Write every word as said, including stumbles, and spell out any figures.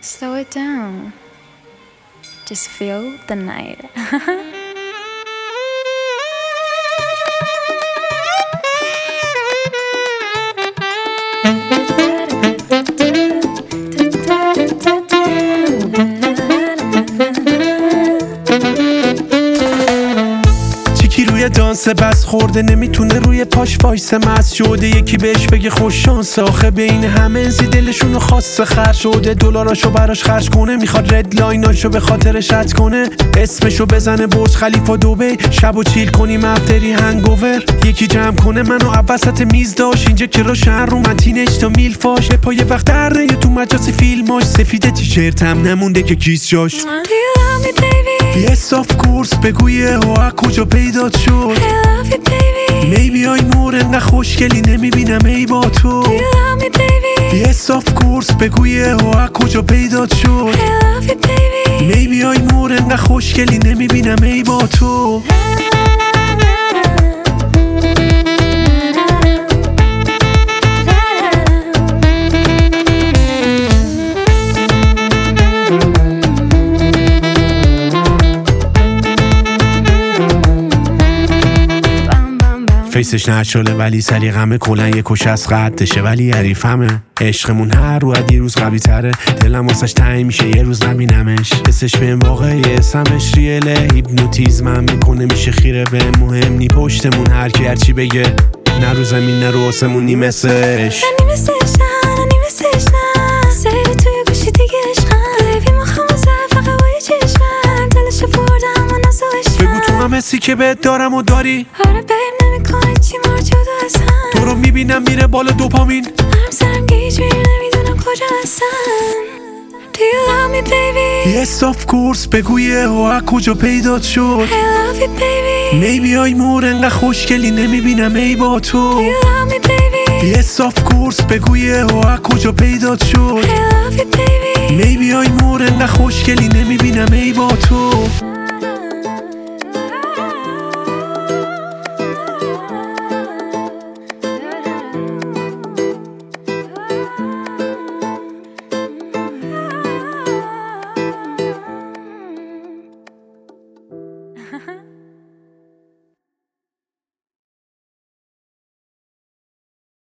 Slow it down. Just feel the night. دانس بس خورده نمیتونه روی پاش وایسه مست شده یکی بهش بگه خوش شانس آخه بین همه زی دلشونو خواسته خرج شده دلاراشو براش خرج کنه میخواد رد لایناشو به خاطرش حد کنه اسمشو بزنه برج خلیفه دبی شبو چیل کنیم افتری هنگوور یکی جمع کنه منو وسط میز داشت اینجا که رو شهر رو من تینج تا میل فاش به پای وقت در یا تو مجاسی فیلماش سفید تیشرت هم نمونده که کیس جاش Yes of course بگویه و کجا پیدات شد I love you baby Maybe آی مور انقدر خوشگلی نمیبینم ای با تو You love me baby Yes of course بگویه و کجا پیدات شد I love you baby Maybe آی مور انقدر خوشگلی نمیبینم ای با تو فیسش نشاله ولی سلیقمه کلن یه کش از قدشه ولی حریفمه عشقمون هر رو دیروز قوی تره دلم واسش تنگ میشه یه روز نبینمش حسش بهم واقعی اسمش ریله هیپنوتیزمم میکنه میشه خیره به مهم نی پشتمون هر کی هرچی بگه نه رو زمین نه رو آسمون نی مثلش نه نی مثلش نه نه نی مثلش نه سری توی گوشی دیگه عشقم بیبی مخوام فقط با یه چشمم دلشو بردم و نازوش بگو تو هم حسی که بهت دارم و داری آره بیم نمیکنه چی مار جدا از هم تو رو میبینم میره بالا دوپامین هم سرم گیج میره نمیدونم کجا هستم Do you love me baby Yes of course بگویه و کجا پیدات شد I love you baby Maybe آی مور انقدر خوشگلی نمیبینم ای با تو Do you love me baby Yes of course بگویه و کجا پیدات شد I love you baby Maybe آی مور انقدر خوشگلی نمیبینم ای با تو